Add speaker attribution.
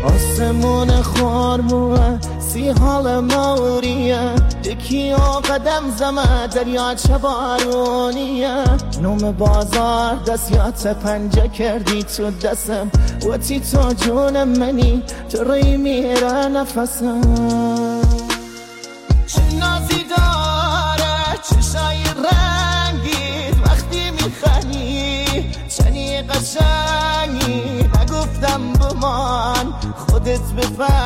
Speaker 1: آسمون خورموه سی حال موریه یکی قدم زمه دریا چه بارونیه نوم بازار دستیات پنجه کردی تو دستم و تی تو جون منی تو روی میره نفسم چه نازی داره چشای رنگید وقتی میخنی چنی قشنگی نگفتم بمان خودت بفهم